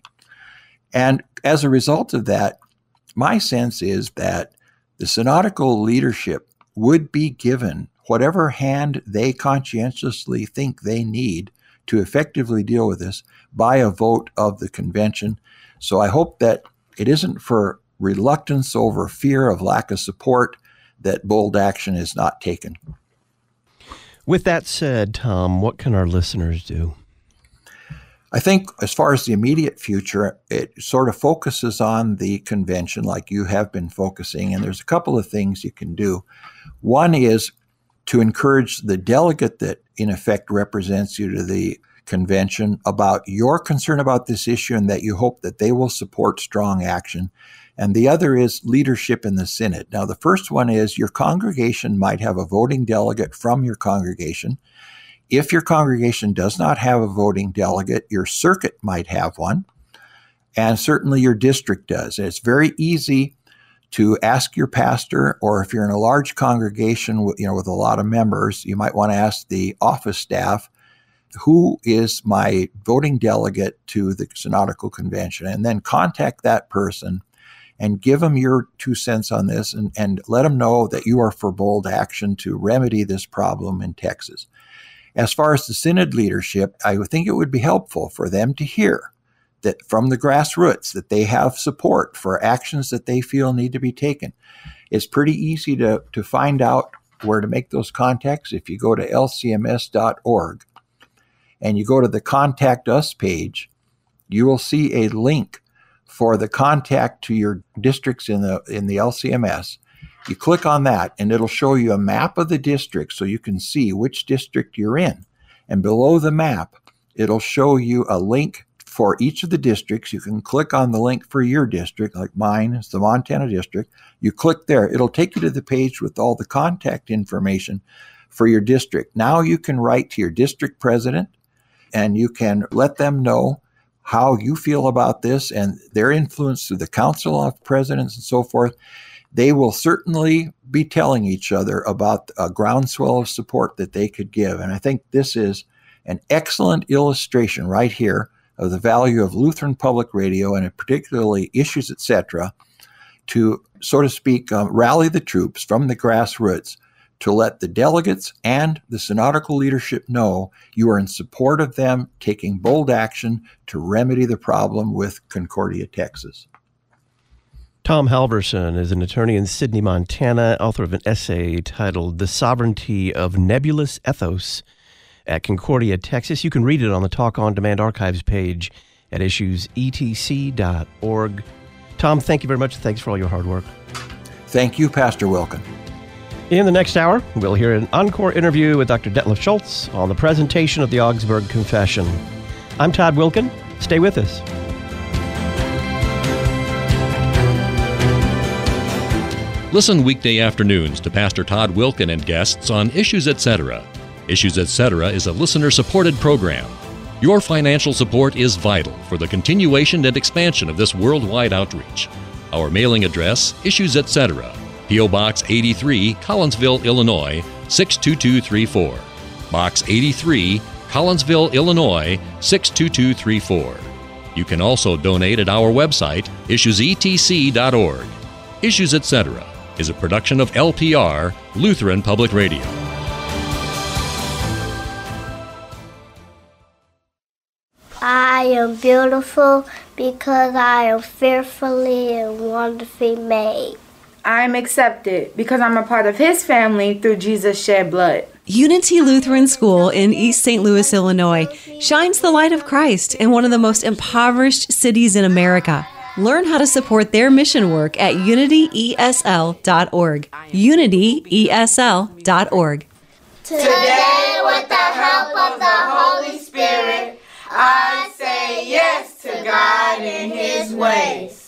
And as a result of that, my sense is that the synodical leadership would be given whatever hand they conscientiously think they need to effectively deal with this by a vote of the convention. So I hope that it isn't for reluctance over fear of lack of support that bold action is not taken. With that said, Tom, what can our listeners do? I think as far as the immediate future, it sort of focuses on the convention like you have been focusing, and there's a couple of things you can do. One is to encourage the delegate that in effect represents you to the convention about your concern about this issue and that you hope that they will support strong action. And the other is leadership in the synod. Now, the first one is your congregation might have a voting delegate from your congregation. If your congregation does not have a voting delegate, your circuit might have one, and certainly your district does. And it's very easy to ask your pastor, or if you're in a large congregation with a lot of members, you might want to ask the office staff, who is my voting delegate to the synodical convention, and then contact that person and give them your 2 cents on this and let them know that you are for bold action to remedy this problem in Texas. As far as the synod leadership, I would think it would be helpful for them to hear that from the grassroots that they have support for actions that they feel need to be taken. It's pretty easy to find out where to make those contacts. If you go to lcms.org and you go to the Contact Us page, you will see a link for the contact to your districts in the LCMS. You click on that and it'll show you a map of the district so you can see which district you're in. And below the map, it'll show you a link for each of the districts. You can click on the link for your district, like mine is the Montana district. You click there, it'll take you to the page with all the contact information for your district. Now you can write to your district president and you can let them know how you feel about this and their influence through the Council of Presidents and so forth. They will certainly be telling each other about a groundswell of support that they could give. And I think this is an excellent illustration right here of the value of Lutheran Public Radio and particularly Issues, Etc., to, so to speak, rally the troops from the grassroots to let the delegates and the synodical leadership know you are in support of them taking bold action to remedy the problem with Concordia, Texas. Tom Halverson is an attorney in Sidney, Montana, author of an essay titled The Sovereignty of Nebulous Ethos at Concordia, Texas. You can read it on the Talk On Demand archives page at issuesetc.org. Tom, thank you very much. Thanks for all your hard work. Thank you, Pastor Wilken. In the next hour, we'll hear an encore interview with Dr. Detlef Schultz on the presentation of the Augsburg Confession. I'm Todd Wilken. Stay with us. Listen weekday afternoons to Pastor Todd Wilken and guests on Issues, Etc. Issues, Etc. is a listener-supported program. Your financial support is vital for the continuation and expansion of this worldwide outreach. Our mailing address, Issues, Etc., P.O. Box 83, Collinsville, Illinois, 62234. Box 83, Collinsville, Illinois, 62234. You can also donate at our website, issuesetc.org. Issues, Etc. is a production of LPR, Lutheran Public Radio. I am beautiful because I am fearfully and wonderfully made. I am accepted because I'm a part of His family through Jesus' shed blood. Unity Lutheran School in East St. Louis, Illinois, shines the light of Christ in one of the most impoverished cities in America. Learn how to support their mission work at unityesl.org. unityesl.org. Today, with the help of the Holy Spirit, I say yes to God and His ways.